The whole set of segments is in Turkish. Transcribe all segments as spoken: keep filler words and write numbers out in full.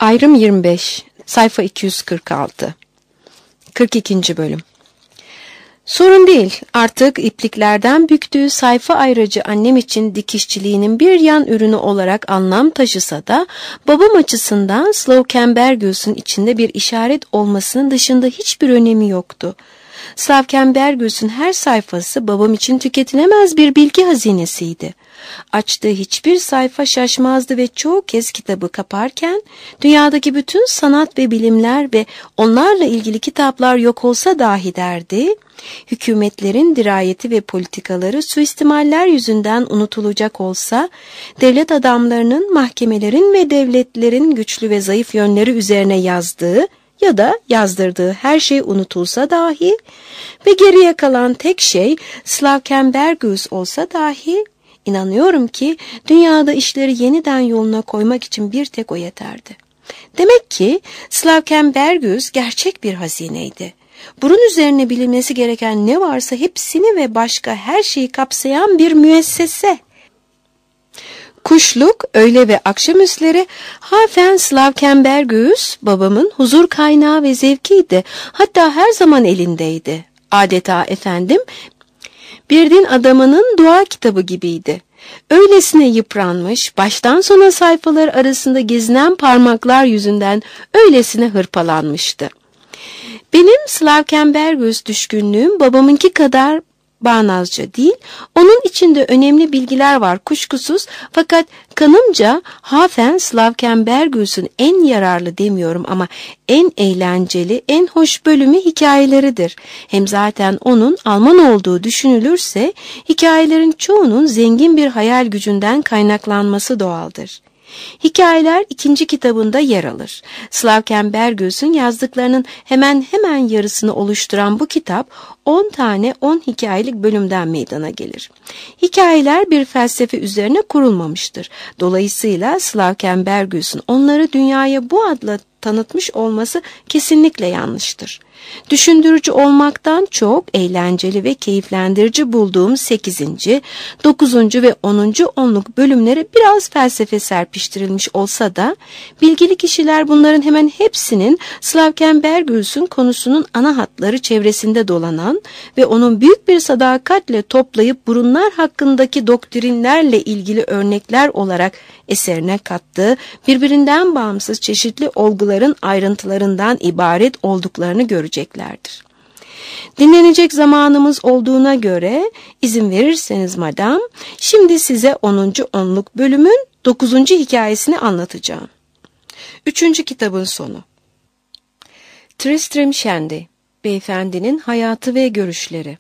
Ayrım yirmi beş, sayfa iki yüz kırk altı. kırk ikinci bölüm. Sorun değil, artık ipliklerden büktüğü sayfa ayracı annem için dikişçiliğinin bir yan ürünü olarak anlam taşısa da, babam açısından Slowken-Berghuis'un içinde bir işaret olmasının dışında hiçbir önemi yoktu. Slowken-Berghuis'un her sayfası babam için tüketilemez bir bilgi hazinesiydi. Açtığı hiçbir sayfa şaşmazdı ve çoğu kez kitabı kaparken dünyadaki bütün sanat ve bilimler ve onlarla ilgili kitaplar yok olsa dahi derdi, hükümetlerin dirayeti ve politikaları suistimaller yüzünden unutulacak olsa, devlet adamlarının, mahkemelerin ve devletlerin güçlü ve zayıf yönleri üzerine yazdığı ya da yazdırdığı her şey unutulsa dahi ve geriye kalan tek şey Slowken-Berghuis olsa dahi, İnanıyorum ki dünyada işleri yeniden yoluna koymak için bir tek o yeterdi. Demek ki Slowken-Berghuis gerçek bir hazineydi. Bunun üzerine bilinmesi gereken ne varsa hepsini ve başka her şeyi kapsayan bir müessese. Kuşluk, öğle ve akşamüstleri Hafen Slowken-Berghuis babamın huzur kaynağı ve zevkiydi. Hatta her zaman elindeydi. Adeta efendim, bir din adamının dua kitabı gibiydi. Öylesine yıpranmış, baştan sona sayfalar arasında gezinen parmaklar yüzünden öylesine hırpalanmıştı. Benim Slowken-Berghuis düşkünlüğüm babamınki kadar bağnazca değil, onun içinde önemli bilgiler var kuşkusuz, fakat kanımca Hafen Slowken-Berghuis'un en yararlı demiyorum ama en eğlenceli, en hoş bölümü hikayeleridir. Hem zaten onun Alman olduğu düşünülürse hikayelerin çoğunun zengin bir hayal gücünden kaynaklanması doğaldır. Hikayeler ikinci kitabında yer alır. Slowken-Berghuis'un yazdıklarının hemen hemen yarısını oluşturan bu kitap on tane on hikayelik bölümden meydana gelir. Hikayeler bir felsefe üzerine kurulmamıştır. Dolayısıyla Slowken-Berghuis'un onları dünyaya bu adla tanıtmış olması kesinlikle yanlıştır. Düşündürücü olmaktan çok eğlenceli ve keyiflendirici bulduğum sekizinci, dokuzuncu ve onuncu onluk bölümlere biraz felsefe serpiştirilmiş olsa da, bilgili kişiler bunların hemen hepsinin Slowken-Berghuis'un konusunun ana hatları çevresinde dolanan ve onun büyük bir sadakatle toplayıp burunlar hakkındaki doktrinlerle ilgili örnekler olarak eserine kattığı birbirinden bağımsız çeşitli olguların ayrıntılarından ibaret olduklarını göreceklerdir. Dinlenecek zamanımız olduğuna göre izin verirseniz madam, şimdi size onuncu onluk bölümün dokuzuncu hikayesini anlatacağım. Üçüncü kitabın sonu. Tristram Shandy, beyefendinin hayatı ve görüşleri.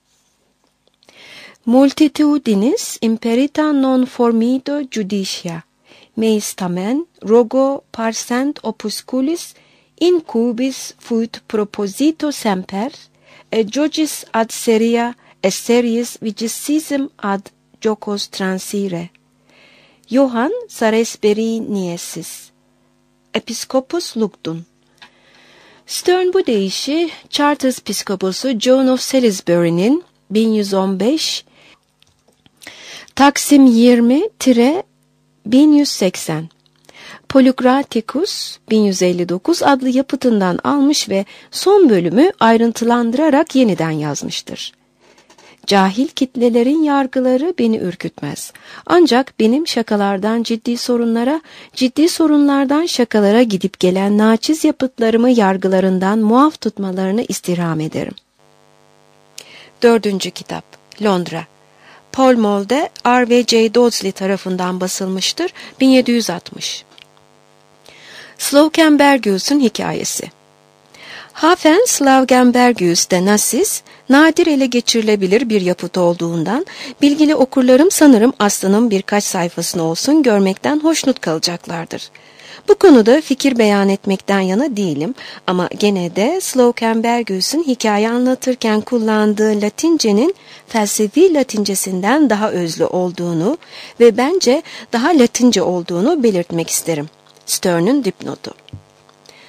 Multitudinis imperita non formido judicia, meis tamen rogo parsent opusculis in cubis fuit proposito semper, et jogis ad seria et series vicissim ad jocos transire. Johann Saresberiniensis, Episcopus Lugdun. Stern bu deyişi Chartres Piskoposu John of Salisbury'nin bin yüz on beş Taksim yirmi bin yüz seksen Polykraticus bin yüz elli dokuz adlı yapıtından almış ve son bölümü ayrıntılandırarak yeniden yazmıştır. Cahil kitlelerin yargıları beni ürkütmez. Ancak benim şakalardan ciddi sorunlara, ciddi sorunlardan şakalara gidip gelen naçiz yapıtlarımı yargılarından muaf tutmalarını istirham ederim. Dördüncü kitap, Londra. Pall Mall'de R ve J Dodsley tarafından basılmıştır, bin yedi yüz altmış. Slowken-Berghuis'un hikayesi. Hafen Slowken-Berghuis de Nassis, nadir ele geçirilebilir bir yapıt olduğundan, bilgili okurlarım sanırım aslının birkaç sayfasını olsun görmekten hoşnut kalacaklardır. Bu konuda fikir beyan etmekten yana değilim ama gene de Slowken-Berghuis'in hikaye anlatırken kullandığı Latince'nin felsefi Latincesinden daha özlü olduğunu ve bence daha Latince olduğunu belirtmek isterim. Stern'ın dipnotu.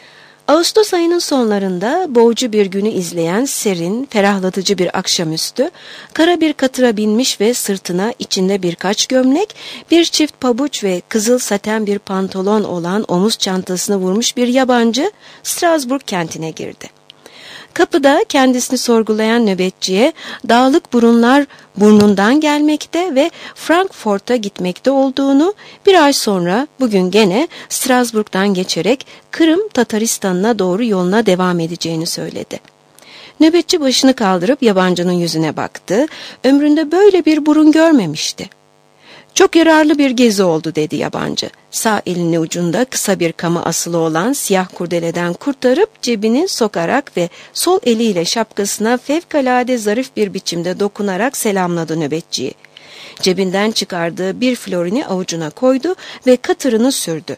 Ağustos ayının sonlarında boğucu bir günü izleyen serin, ferahlatıcı bir akşamüstü, kara bir katıra binmiş ve sırtına içinde birkaç gömlek, bir çift pabuç ve kızıl saten bir pantolon olan omuz çantasını vurmuş bir yabancı Strasbourg kentine girdi. Kapıda kendisini sorgulayan nöbetçiye dağlık burunlar burnundan gelmekte ve Frankfurt'a gitmekte olduğunu, bir ay sonra bugün gene Strasbourg'dan geçerek Kırım Tataristan'ına doğru yoluna devam edeceğini söyledi. Nöbetçi başını kaldırıp yabancının yüzüne baktı. Ömründe böyle bir burun görmemişti. "Çok yararlı bir gezi oldu," dedi yabancı. Sağ elinin ucunda kısa bir kama asılı olan siyah kurdeleden kurtarıp cebini sokarak ve sol eliyle şapkasına fevkalade zarif bir biçimde dokunarak selamladı nöbetçiyi. Cebinden çıkardığı bir florini avucuna koydu ve katırını sürdü.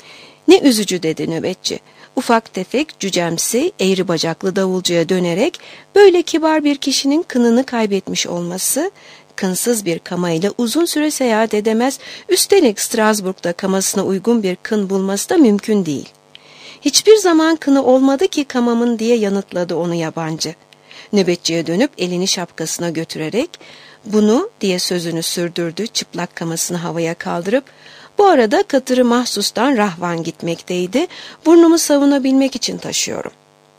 "Ne üzücü," dedi nöbetçi. Ufak tefek, cücemsi, eğri bacaklı davulcuya dönerek böyle kibar bir kişinin kınını kaybetmiş olması, kınsız bir kamayla uzun süre seyahat edemez, üstelik Strasbourg'da kamasına uygun bir kın bulması da mümkün değil. "Hiçbir zaman kını olmadı ki kamamın," diye yanıtladı onu yabancı. Nöbetçiye dönüp elini şapkasına götürerek, "Bunu," diye sözünü sürdürdü, çıplak kamasını havaya kaldırıp, "Bu arada katırı mahsustan Rahvan gitmekteydi, burnumu savunabilmek için taşıyorum."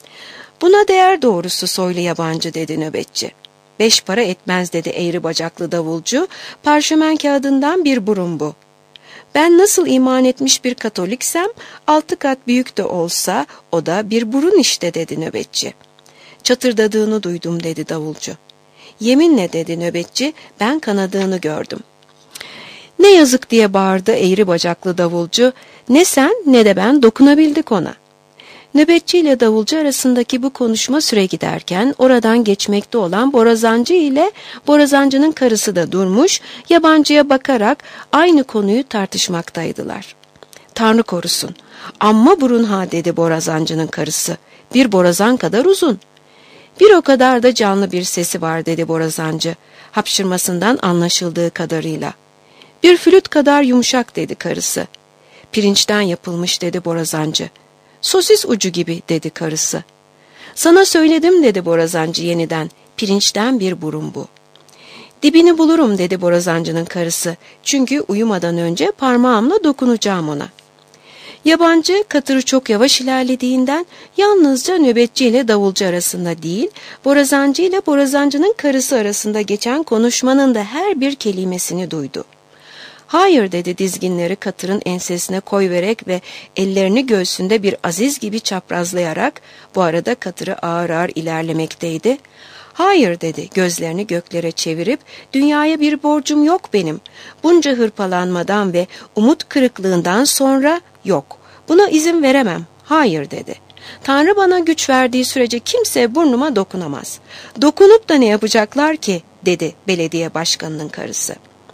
"Buna değer doğrusu soylu yabancı," dedi nöbetçi. "Beş para etmez," dedi eğri bacaklı davulcu, "parşömen kağıdından bir burun bu. Ben nasıl iman etmiş bir Katoliksem, altı kat büyük de olsa o da bir burun işte," dedi nöbetçi. "Çatırdadığını duydum," dedi davulcu. "Yeminle," dedi nöbetçi, "ben kanadığını gördüm." "Ne yazık," diye bağırdı eğri bacaklı davulcu, "ne sen ne de ben dokunabildik ona." Nöbetçi ile davulcu arasındaki bu konuşma süre giderken oradan geçmekte olan borazancı ile borazancının karısı da durmuş, yabancıya bakarak aynı konuyu tartışmaktaydılar. "Tanrı korusun, amma burun ha," dedi borazancının karısı. "Bir borazan kadar uzun." "Bir o kadar da canlı bir sesi var," dedi borazancı, hapşırmasından anlaşıldığı kadarıyla. "Bir flüt kadar yumuşak," dedi karısı. "Pirinçten yapılmış," dedi borazancı. "Sosis ucu gibi," dedi karısı. "Sana söyledim," dedi borazancı yeniden, "pirinçten bir burun bu." "Dibini bulurum," dedi borazancının karısı, "çünkü uyumadan önce parmağımla dokunacağım ona." Yabancı katırı çok yavaş ilerlediğinden yalnızca nöbetçi ile davulcu arasında değil, borazancı ile borazancının karısı arasında geçen konuşmanın da her bir kelimesini duydu. "Hayır," dedi dizginleri katırın ensesine koyvererek ve ellerini göğsünde bir aziz gibi çaprazlayarak, bu arada katırı ağır ağır ilerlemekteydi. "Hayır," dedi gözlerini göklere çevirip, "dünyaya bir borcum yok benim. Bunca hırpalanmadan ve umut kırıklığından sonra yok. Buna izin veremem. Hayır," dedi. "Tanrı bana güç verdiği sürece kimse burnuma dokunamaz. Dokunup da ne yapacaklar ki?" dedi belediye başkanının karısı.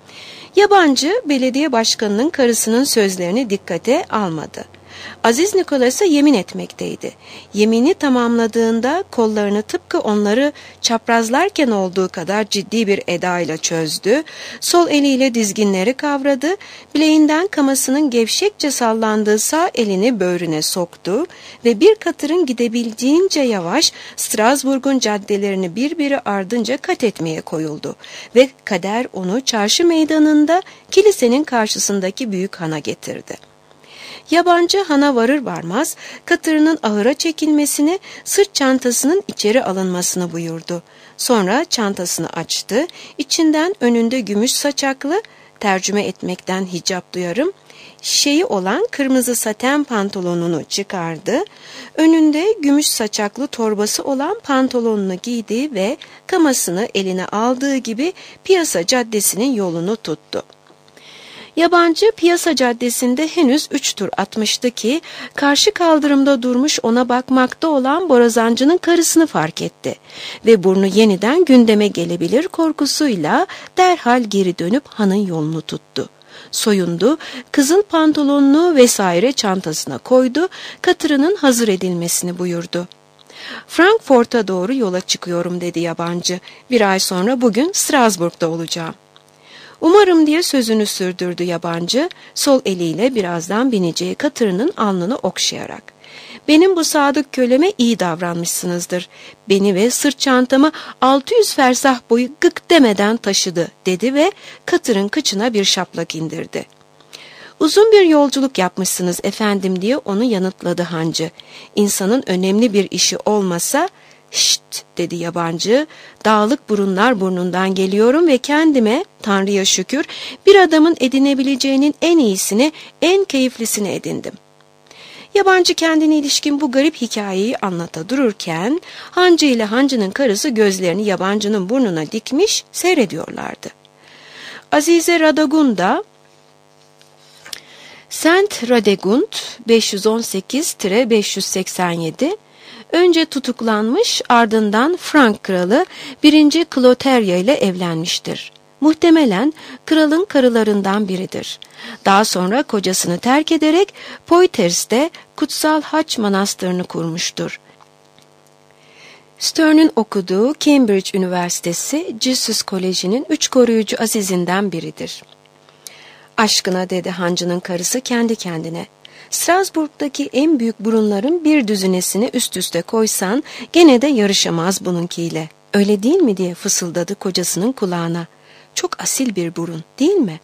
Yabancı belediye başkanının karısının sözlerini dikkate almadı. Aziz Nikolas'a yemin etmekteydi. Yemini tamamladığında kollarını tıpkı onları çaprazlarken olduğu kadar ciddi bir edayla çözdü, sol eliyle dizginleri kavradı, bileğinden kamasının gevşekçe sallandığı sağ elini böğrüne soktu ve bir katırın gidebildiğince yavaş Strasbourg'un caddelerini birbiri ardınca kat etmeye koyuldu ve kader onu çarşı meydanında kilisenin karşısındaki büyük hana getirdi. Yabancı hana varır varmaz katırının ahıra çekilmesini, sırt çantasının içeri alınmasını buyurdu. Sonra çantasını açtı, içinden önünde gümüş saçaklı, tercüme etmekten hicap duyarım, şeyi olan kırmızı saten pantolonunu çıkardı, önünde gümüş saçaklı torbası olan pantolonunu giydi ve kamasını eline aldığı gibi Piyasa Caddesi'nin yolunu tuttu. Yabancı Piyasa Caddesi'nde henüz üç tur atmıştı ki karşı kaldırımda durmuş ona bakmakta olan borazancının karısını fark etti ve burnu yeniden gündeme gelebilir korkusuyla derhal geri dönüp hanın yolunu tuttu. Soyundu, kızıl pantolonunu vesaire çantasına koydu, katırının hazır edilmesini buyurdu. "Frankfurt'a doğru yola çıkıyorum," dedi yabancı. "Bir ay sonra bugün Strasbourg'da olacağım." "Umarım," diye sözünü sürdürdü yabancı, sol eliyle birazdan bineceği katırının alnını okşayarak. Benim bu sadık köleme iyi davranmışsınızdır. Beni ve sırt çantamı altı yüz fersah boyu gık demeden taşıdı dedi ve katırın kıçına bir şaplak indirdi. Uzun bir yolculuk yapmışsınız efendim diye onu yanıtladı hancı. İnsanın önemli bir işi olmasa, şşt dedi yabancı, dağlık burunlar burnundan geliyorum ve kendime, Tanrı'ya şükür, bir adamın edinebileceğinin en iyisini, en keyiflisini edindim. Yabancı kendine ilişkin bu garip hikayeyi anlata dururken, hancı ile hancının karısı gözlerini yabancının burnuna dikmiş seyrediyorlardı. Azize Radagunda, Saint Radegund beş yüz on sekiz beş yüz seksen yedi önce tutuklanmış, ardından Frank kralı birinci Clotaria ile evlenmiştir. Muhtemelen kralın karılarından biridir. Daha sonra kocasını terk ederek Poitiers'te Kutsal Haç Manastırı'nı kurmuştur. Stern'ın okuduğu Cambridge Üniversitesi Jesus Koleji'nin üç koruyucu azizinden biridir. Aşkına dedi hancının karısı kendi kendine. Strasbourg'daki en büyük burunların bir düzinesini üst üste koysan gene de yarışamaz bununkiyle. Öyle değil mi diye fısıldadı kocasının kulağına. Çok asil bir burun değil mi?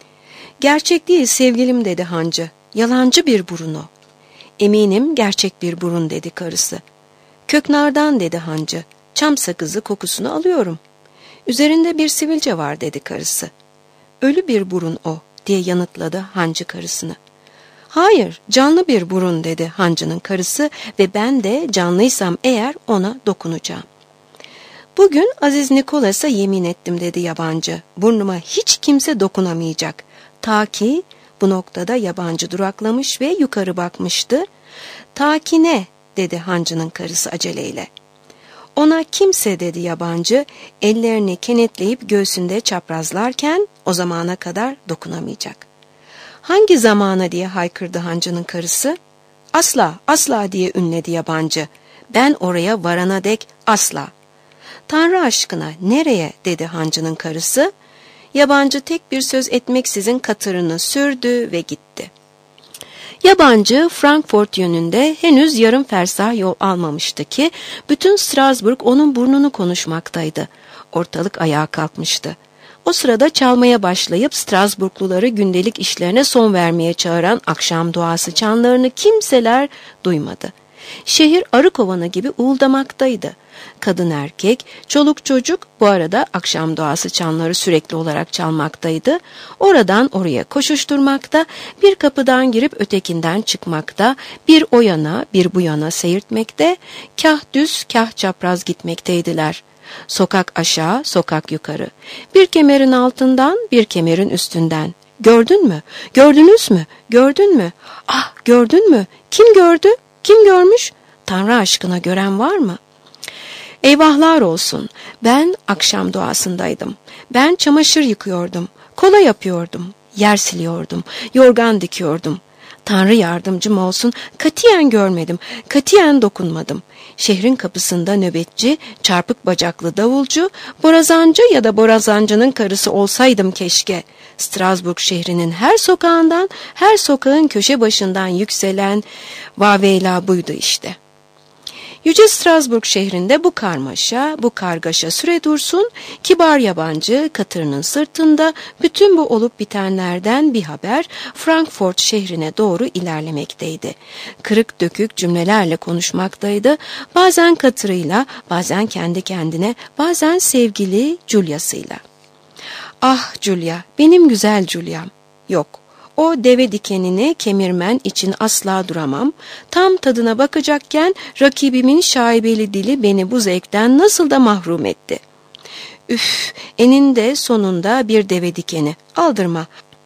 Gerçek değil sevgilim dedi hancı. Yalancı bir burun o. Eminim gerçek bir burun dedi karısı. Köknardan dedi hancı. Çam sakızı kokusunu alıyorum. Üzerinde bir sivilce var dedi karısı. Ölü bir burun o diye yanıtladı hancı karısını. Hayır, canlı bir burun dedi hancının karısı ve ben de canlıysam eğer ona dokunacağım. Bugün Aziz Nikolas'a yemin ettim dedi yabancı. Burnuma hiç kimse dokunamayacak. Ta ki bu noktada yabancı duraklamış ve yukarı bakmıştı. Ta ki ne dedi hancının karısı aceleyle. Ona kimse dedi yabancı ellerini kenetleyip göğsünde çaprazlarken o zamana kadar dokunamayacak. Hangi zamana diye haykırdı hancının karısı. Asla asla diye ünledi yabancı. Ben oraya varana dek asla. Tanrı aşkına nereye dedi hancının karısı. Yabancı tek bir söz etmeksizin katırını sürdü ve gitti. Yabancı Frankfurt yönünde henüz yarım fersah yol almamıştı ki bütün Strasbourg onun burnunu konuşmaktaydı. Ortalık ayağa kalkmıştı. O sırada çalmaya başlayıp Strasbourgluları gündelik işlerine son vermeye çağıran akşam duası çanlarını kimseler duymadı. Şehir arı kovanı gibi uğuldamaktaydı. Kadın erkek, çoluk çocuk bu arada akşam duası çanları sürekli olarak çalmaktaydı. Oradan oraya koşuşturmakta, bir kapıdan girip ötekinden çıkmakta, bir o yana bir bu yana seyirtmekte, kah düz kah çapraz gitmekteydiler. Sokak aşağı, sokak yukarı. Bir kemerin altından, bir kemerin üstünden. Gördün mü? Gördünüz mü? Gördün mü? Ah, gördün mü? Kim gördü? Kim görmüş? Tanrı aşkına gören var mı? Eyvahlar olsun. Ben akşam duasındaydım. Ben çamaşır yıkıyordum. Kola yapıyordum. Yer siliyordum. Yorgan dikiyordum. Tanrı yardımcım olsun, katiyen görmedim, katiyen dokunmadım. Şehrin kapısında nöbetçi, çarpık bacaklı davulcu, borazancı ya da borazancının karısı olsaydım keşke. Strasbourg şehrinin her sokağından, her sokağın köşe başından yükselen vaveyla buydu işte. Yüce Strasbourg şehrinde bu karmaşa, bu kargaşa süre dursun, kibar yabancı katırının sırtında bütün bu olup bitenlerden bir haber Frankfurt şehrine doğru ilerlemekteydi. Kırık dökük cümlelerle konuşmaktaydı, bazen katırıyla, bazen kendi kendine, bazen sevgili Julia'sıyla. Ah Julia, benim güzel Julia'm. Yok. O deve dikenini kemirmen için asla duramam. Tam tadına bakacakken rakibimin şaibeli dili beni bu zevkten nasıl da mahrum etti. Üf, eninde sonunda bir deve dikeni. Aldırma.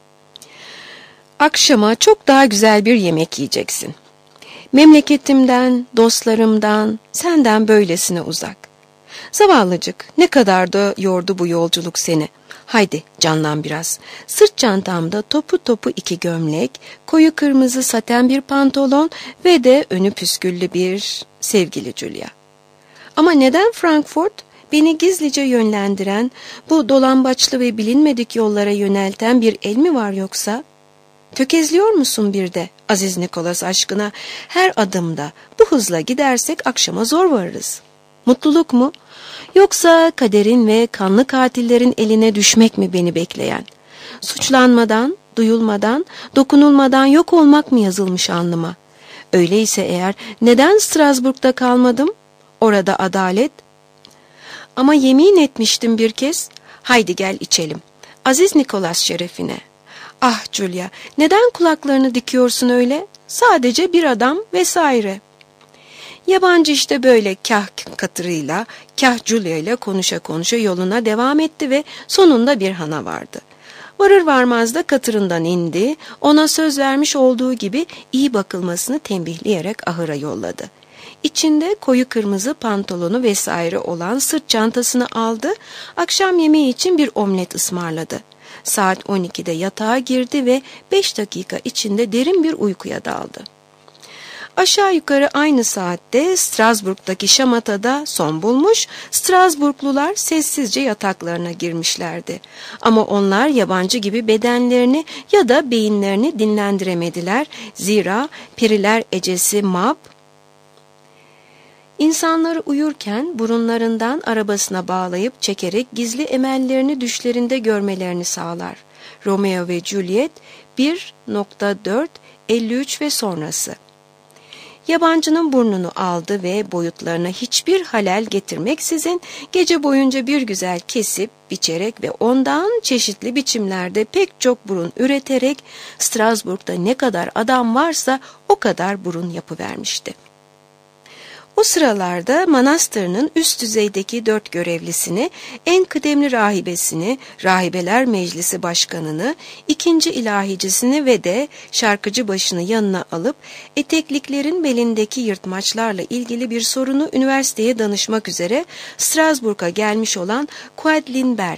Akşama çok daha güzel bir yemek yiyeceksin. Memleketimden, dostlarımdan, senden böylesine uzak. Zavallıcık, ne kadar da yordu bu yolculuk seni. Haydi canlan biraz. Sırt çantamda topu topu iki gömlek, koyu kırmızı saten bir pantolon ve de önü püsküllü bir sevgili Julia. Ama neden Frankfurt? Beni gizlice yönlendiren, bu dolambaçlı ve bilinmedik yollara yönelten bir el mi var yoksa? Tökezliyor musun bir de Aziz Nikolas aşkına? Her adımda bu hızla gidersek akşama zor varırız. Mutluluk mu? Yoksa kaderin ve kanlı katillerin eline düşmek mi beni bekleyen? Suçlanmadan, duyulmadan, dokunulmadan yok olmak mı yazılmış alnıma? Öyleyse eğer neden Strasbourg'da kalmadım? Orada adalet. Ama yemin etmiştim bir kez. Haydi gel içelim. Aziz Nikolas şerefine. Ah Julia, neden kulaklarını dikiyorsun öyle? Sadece bir adam vesaire. Yabancı işte böyle kah katırıyla, kah Julia ile konuşa konuşa yoluna devam etti ve sonunda bir hana vardı. Varır varmaz da katırından indi, ona söz vermiş olduğu gibi iyi bakılmasını tembihleyerek ahıra yolladı. İçinde koyu kırmızı pantolonu vesaire olan sırt çantasını aldı, akşam yemeği için bir omlet ısmarladı. Saat on ikide yatağa girdi ve beş dakika içinde derin bir uykuya daldı. Aşağı yukarı aynı saatte Strasbourg'daki şamatada son bulmuş, Strasbourglular sessizce yataklarına girmişlerdi. Ama onlar yabancı gibi bedenlerini ya da beyinlerini dinlendiremediler. Zira periler ecesi Mab, İnsanları uyurken burunlarından arabasına bağlayıp çekerek gizli emellerini düşlerinde görmelerini sağlar. Romeo ve Juliet bir nokta dört elli üç ve sonrası. Yabancının burnunu aldı ve boyutlarına hiçbir halel getirmeksizin gece boyunca bir güzel kesip, biçerek ve ondan çeşitli biçimlerde pek çok burun üreterek Strasbourg'da ne kadar adam varsa o kadar burun yapıvermişti. O sıralarda manastırının üst düzeydeki dört görevlisini, en kıdemli rahibesini, Rahibeler Meclisi Başkanını, ikinci ilahicisini ve de şarkıcı başını yanına alıp etekliklerin belindeki yırtmaçlarla ilgili bir sorunu üniversiteye danışmak üzere Strasbourg'a gelmiş olan Quedlinburg,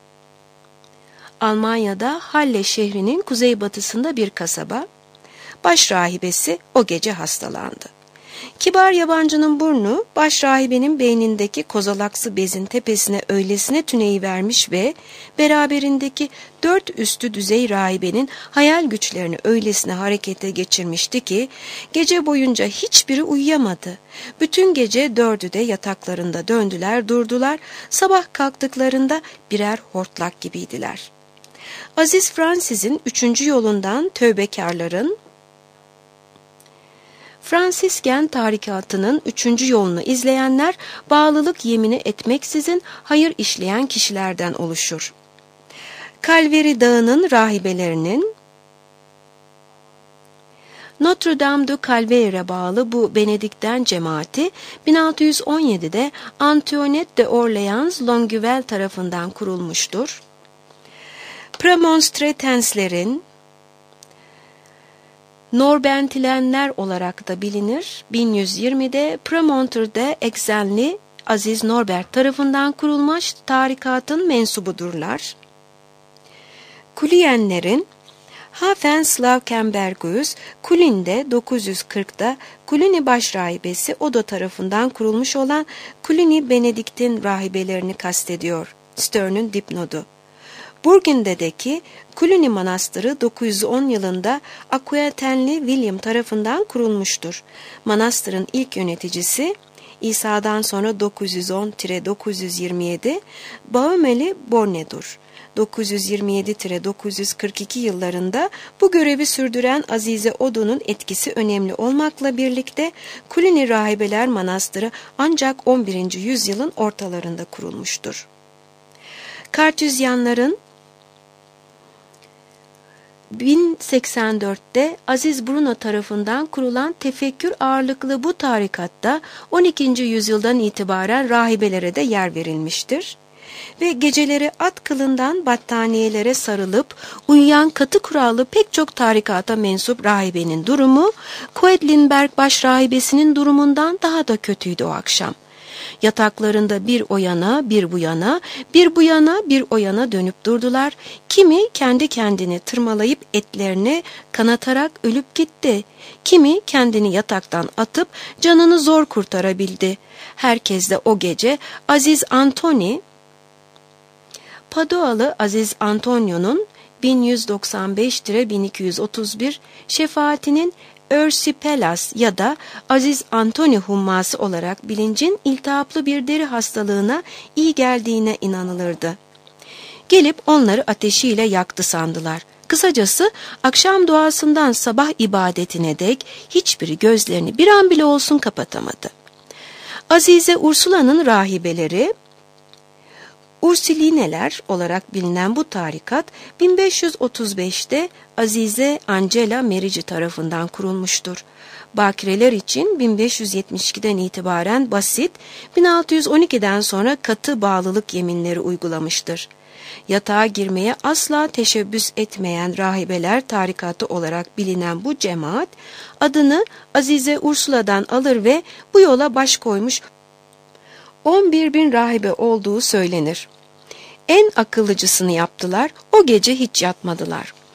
Almanya'da Halle şehrinin kuzeybatısında bir kasaba, başrahibesi o gece hastalandı. Kibar yabancının burnu başrahibenin beynindeki kozalaksı bezin tepesine öylesine tüneyivermiş ve beraberindeki dört üstü düzey rahibenin hayal güçlerini öylesine harekete geçirmişti ki gece boyunca hiçbiri uyuyamadı. Bütün gece dördü de yataklarında döndüler durdular, sabah kalktıklarında birer hortlak gibiydiler. Aziz Francis'in üçüncü yolundan tövbekarların, Fransisken tarikatının üçüncü yolunu izleyenler bağlılık yemini etmeksizin hayır işleyen kişilerden oluşur. Calvary Dağı'nın rahibelerinin Notre Dame de Calvaire'e bağlı bu Benedikten cemaati bin altı yüz on yedide Antoinette de Orleans Longueville tarafından kurulmuştur. Premonstratenslerin Norbentilenler olarak da bilinir. bin yüz yirmide Premontr'de Exenli Aziz Norbert tarafından kurulmuş tarikatın mensubudurlar. Kuliyenlerin Hafenslaukenbergus, Kulin'de dokuz yüz kırkta Kulini başrahibesi Odo tarafından kurulmuş olan Kulini Benedikt'in rahibelerini kastediyor. Stern'ün dipnodu. Burgundy'deki Cluny Manastırı dokuz yüz on yılında Aquitainli William tarafından kurulmuştur. Manastırın ilk yöneticisi İsa'dan sonra dokuz yüz on dokuz yüz yirmi yedi Baumeli Borne'dur. dokuz yüz yirmi yedi dokuz yüz kırk iki yıllarında bu görevi sürdüren Azize Odo'nun etkisi önemli olmakla birlikte Cluny Rahibeler Manastırı ancak on birinci yüzyılın ortalarında kurulmuştur. Kartüzyanların bin seksen dörtte Aziz Bruno tarafından kurulan tefekkür ağırlıklı bu tarikatta on ikinci yüzyıldan itibaren rahibelere de yer verilmiştir. Ve geceleri at kılından battaniyelere sarılıp uyuyan katı kurallı pek çok tarikata mensup rahibenin durumu, Quedlinburg başrahibesinin durumundan daha da kötüydü o akşam. Yataklarında bir o yana, bir bu yana, bir bu yana, bir o yana dönüp durdular. Kimi kendi kendini tırmalayıp etlerini kanatarak ölüp gitti. Kimi kendini yataktan atıp canını zor kurtarabildi. Herkes de o gece Aziz Antoni, Padualı Aziz Antonio'nun bin yüz doksan beş bin iki yüz otuz bir şefaatinin Erysipelas ya da Aziz Antoni humması olarak bilincin iltihaplı bir deri hastalığına iyi geldiğine inanılırdı. Gelip onları ateşiyle yaktı sandılar. Kısacası akşam duasından sabah ibadetine dek hiçbiri gözlerini bir an bile olsun kapatamadı. Azize Ursula'nın rahibeleri, Ursilineler olarak bilinen bu tarikat bin beş yüz otuz beşte Azize Angela Merici tarafından kurulmuştur. Bakireler için bin beş yüz yetmiş ikiden itibaren basit, bin altı yüz on ikiden sonra katı bağlılık yeminleri uygulamıştır. Yatağa girmeye asla teşebbüs etmeyen rahibeler tarikatı olarak bilinen bu cemaat, adını Azize Ursula'dan alır ve bu yola baş koymuş on bir bin rahibe olduğu söylenir. En akıllıcısını yaptılar, o gece hiç yatmadılar.